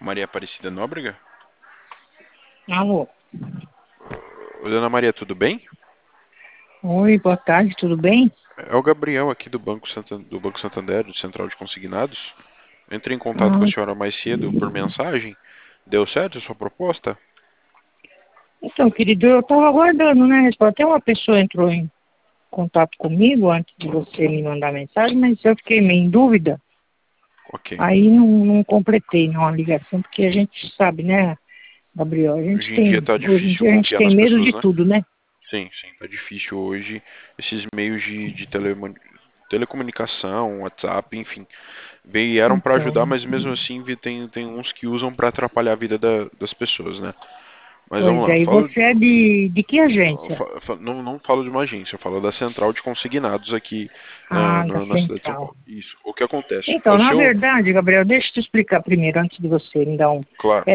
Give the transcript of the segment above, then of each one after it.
Maria Aparecida Nóbrega? Alô. Oi, Dona Maria, tudo bem? Oi, boa tarde, tudo bem? É o Gabriel aqui do Banco Santander, do Central de Consignados. Eu entrei em contato com a Ah, senhora mais cedo por mensagem. Deu certo a sua proposta? então, querido, eu estava aguardando, né? Até uma pessoa entrou em contato comigo antes de você me mandar mensagem, mas eu fiquei meio em dúvida. Ok. Aí não completei não a ligação, porque a gente sabe, né, Gabriel? Hoje em dia tá Hoje em difícil dia a gente confiar tem nas medo pessoas, de né? tudo, né? Sim, sim, tá difícil hoje. Esses meios de telecomunicação, WhatsApp, enfim, vieram para ajudar, Então, mas mesmo assim tem uns que usam para atrapalhar a vida das pessoas, né? Mas vamos pois lá, é, e você é de que agência? não falo de uma agência, eu falo da central de consignados aqui Ah, da na cidade de São central. Paulo. Isso. O que acontece? Então, O na senhor, verdade, Gabriel, deixa eu te explicar primeiro, antes de você me dar um. claro,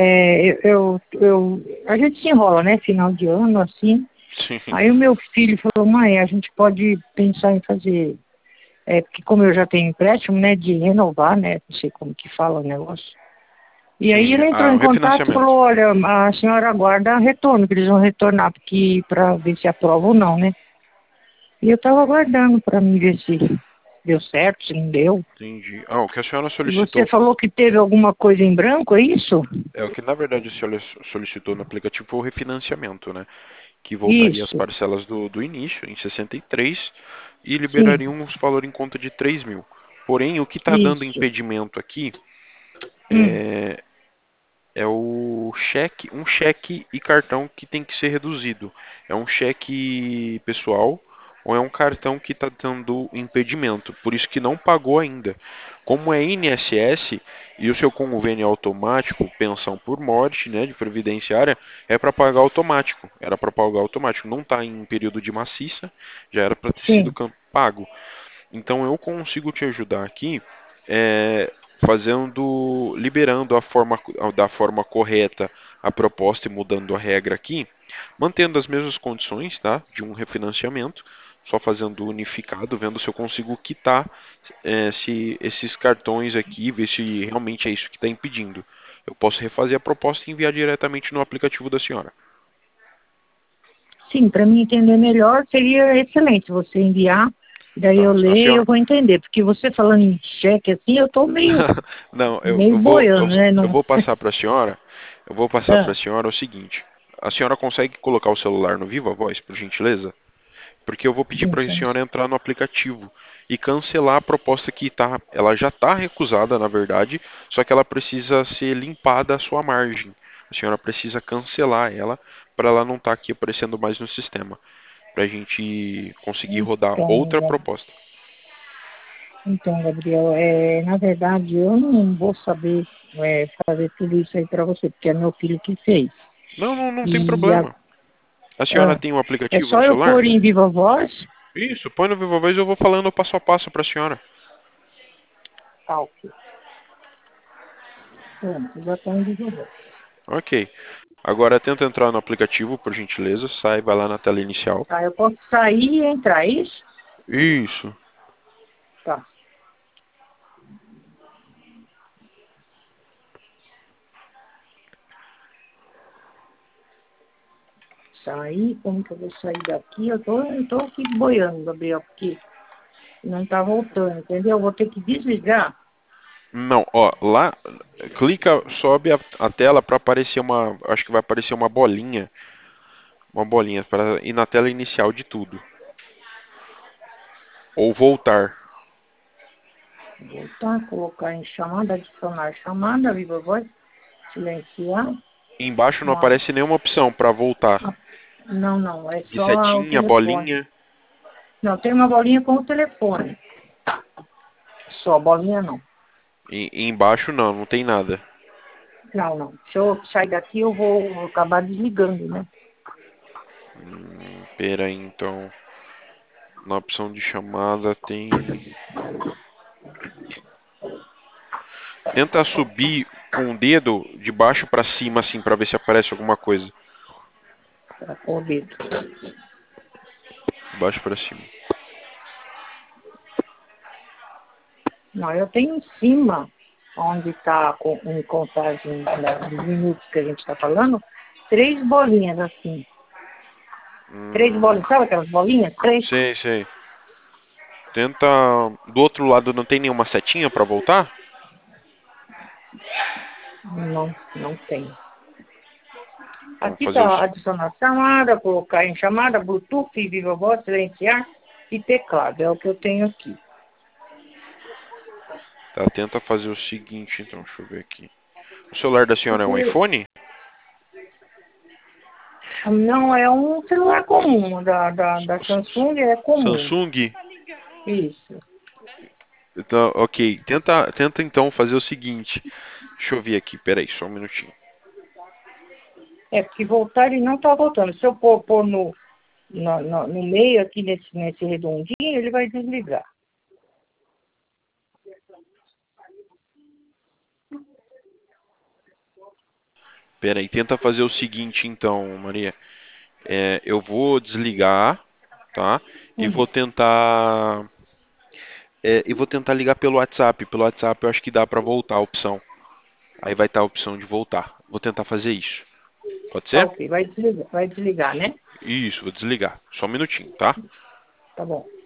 A gente se enrola, né? Final de ano, assim. sim, Aí o meu filho falou, mãe, a gente pode pensar em fazer. Porque como eu já tenho empréstimo, né? De renovar, né? Não sei como que fala o negócio. E aí sim, ele entrou o em contato e refinanciamento. falou, olha, a senhora aguarda retorno, que eles vão retornar para ver se aprova ou não, né? E eu estava aguardando para me ver se deu certo, se não deu. Entendi. Ah, o que a senhora E você solicitou, falou que teve alguma coisa em branco, é isso? o que na verdade a senhora solicitou no aplicativo foi o refinanciamento, né? Que voltaria as Isso, parcelas do início, em 63, e sim, liberaria um valor em conta de 3 mil. Porém, o que está dando isso. impedimento aqui Hum, é um cheque e cartão que tem que ser reduzido. É um cheque pessoal ou é um cartão que está dando impedimento, por isso que não pagou ainda. Como é INSS e o seu convênio é automático, pensão por morte, né, de previdenciária, é para pagar automático. Era para pagar automático, não está em período de maciça, já era para ter sido sim. pago. Então eu consigo te ajudar aqui liberando da forma correta a proposta e mudando a regra aqui, mantendo as mesmas condições, tá, de um refinanciamento, só fazendo unificado, vendo se eu consigo quitar se esses cartões aqui, ver se realmente é isso que está impedindo. Eu posso refazer a proposta e enviar diretamente no aplicativo da senhora. Sim, para mim entender melhor seria excelente você enviar, daí Tá. eu A ler e senhora eu vou entender, porque você falando em cheque assim, eu estou Não, meio boiando, né? eu Não... vou passar para a senhora. Eu vou passar para a Ah, senhora o seguinte. A senhora consegue colocar o celular no Viva Voz, por gentileza? Porque eu vou pedir sim, para a sim. senhora entrar no aplicativo e cancelar a proposta ela já está recusada, na verdade, só que ela precisa ser limpada a sua margem. A senhora precisa cancelar ela para ela não estar aqui aparecendo mais no sistema, para a gente conseguir rodar Então, outra proposta. Gabriel, na verdade eu não vou saber fazer tudo isso aí para você, porque é meu filho que fez. Não tem E problema. A senhora ah, tem um é aplicativo só no eu celular? pôr em Viva Voz, Isso, põe no Viva Voz e eu vou falando passo a passo para a senhora. tá, ok. Pronto, já está em Viva Voz. Ok. Agora tenta entrar no aplicativo, por gentileza. Sai, vai lá na tela inicial. Tá, eu posso sair e entrar, é isso? Isso. Tá. Sair, como que eu vou sair daqui? Eu tô aqui boiando, Gabriel, porque não tá voltando, entendeu? Eu vou ter que desligar. Não, ó, lá, clica, sobe a tela para aparecer acho que vai aparecer uma bolinha para ir na tela inicial de tudo. Ou voltar. Voltar, colocar em chamada, adicionar chamada, Viva Voz, silenciar. Embaixo não Uma, aparece nenhuma opção para voltar. não, é De só o setinha, telefone. bolinha. Não, tem uma bolinha com o telefone. Só, bolinha não. E embaixo não tem nada. Não. Se eu sair daqui, eu vou acabar desligando, né? Pera aí, então. Na opção de chamada tem. Tenta subir com o dedo de baixo para cima, assim, para ver se aparece alguma coisa. Tá com o dedo. De baixo para cima. Não, eu tenho em cima. onde está em contagem dos minutos que a gente está falando, 3 bolinhas assim. 3 bolinhas, sabe aquelas bolinhas? Três? Sei, sei. Tenta. Do outro lado não tem nenhuma setinha pra voltar? Não, não tem. Então, Aqui fazer está os. adicionar chamada, colocar em chamada, Bluetooth, Viva Voz, silenciar e teclado. É o que eu tenho aqui. Tá, tenta fazer o seguinte, então, deixa eu ver aqui. O celular da senhora é um Porque iPhone? não é um celular comum, da Samsung é comum. Samsung? Isso. Então, ok. Tenta então fazer o seguinte. Deixa eu ver aqui, peraí, só um minutinho. É, porque voltar ele não está voltando. Se eu pôr no meio aqui, nesse redondinho, ele vai desligar. Peraí, tenta fazer o seguinte então, Maria. Eu vou desligar, tá? E vou Uhum. tentar. E vou tentar ligar pelo WhatsApp. Pelo WhatsApp eu acho que dá pra voltar a opção. Aí vai estar a opção de voltar. Vou tentar fazer isso. Pode Tá ser? ok, vai desligar, né? Isso, vou desligar. Só um minutinho, tá? Tá bom.